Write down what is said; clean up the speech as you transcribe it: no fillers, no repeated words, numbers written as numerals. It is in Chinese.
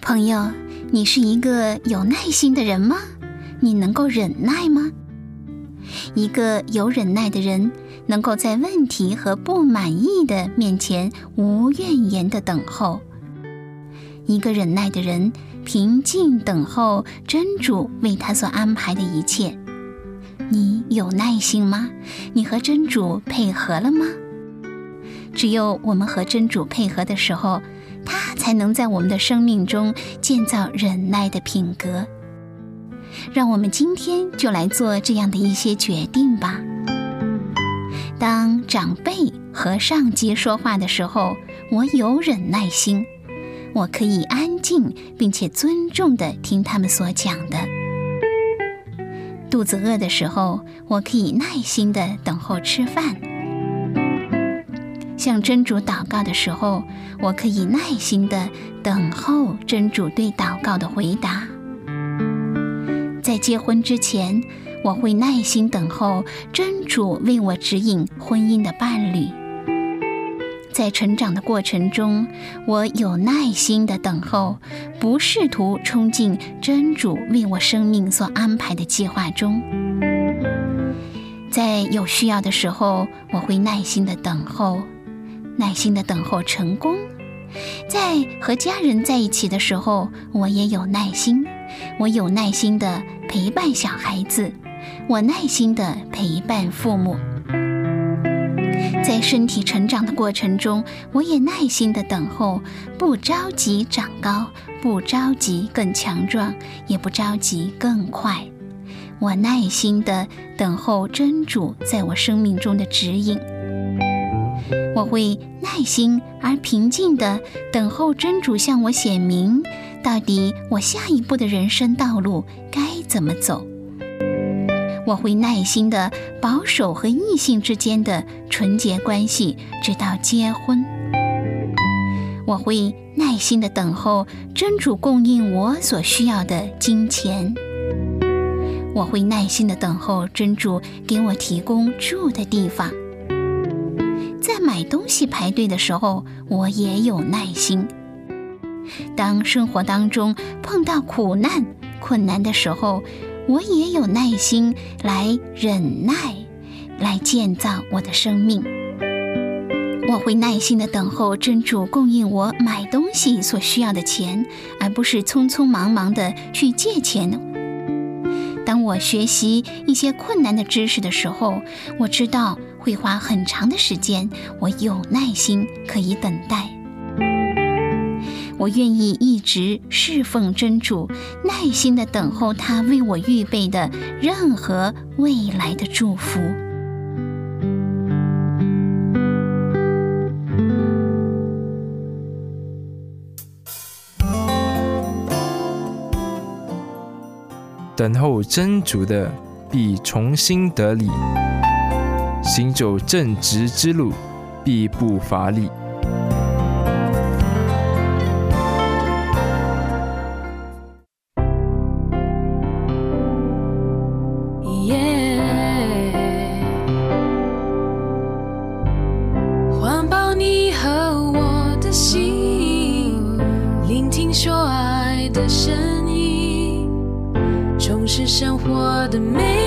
朋友，你是一个有耐心的人吗？你能够忍耐吗？一个有忍耐的人，能够在问题和不满意的面前无怨言的等候。一个忍耐的人，平静等候真主为他所安排的一切。你有耐心吗？你和真主配合了吗？只有我们和真主配合的时候，他才能在我们的生命中建造忍耐的品格。让我们今天就来做这样的一些决定吧。当长辈和上级说话的时候，我有忍耐心，我可以安静并且尊重地听他们所讲的。肚子饿的时候，我可以耐心地等候吃饭。向真主祷告的时候，我可以耐心地等候真主对祷告的回答。在结婚之前，我会耐心等候真主为我指引婚姻的伴侣。在成长的过程中，我有耐心地等候，不试图冲进真主为我生命所安排的计划中。在有需要的时候，我会耐心地等候，耐心地等候成功。在和家人在一起的时候，我也有耐心，我有耐心地陪伴小孩子，我耐心地陪伴父母。在身体成长的过程中，我也耐心地等候，不着急长高，不着急更强壮，也不着急更快。我耐心地等候真主在我生命中的指引。我会耐心而平静地等候真主向我显明，到底我下一步的人生道路该怎么走。我会耐心地保守和异性之间的纯洁关系，直到结婚。我会耐心地等候真主供应我所需要的金钱。我会耐心地等候真主给我提供住的地方。在买东西排队的时候，我也有耐心。当生活当中碰到苦难、困难的时候，我也有耐心来忍耐，来建造我的生命。我会耐心地等候真主供应我买东西所需要的钱，而不是匆匆忙忙地去借钱。当我学习一些困难的知识的时候，我知道会花很长的时间，我有耐心可以等待。我愿意一直侍奉真主，耐心地等候他为我预备的任何未来的祝福。 等候真主的，必重新得力；行走正直之路，必不乏力。 环抱你和我的心，聆听说爱的声音，重视生活的美